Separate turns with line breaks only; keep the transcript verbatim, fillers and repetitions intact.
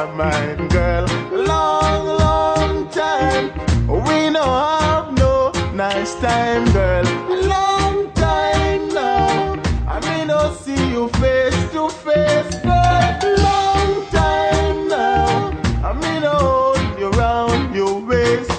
your mind, girl. Long, long time. We no have no nice time, girl. Long time now. I may not see you face to face, girl. Long time now. I may not hold you round your waist.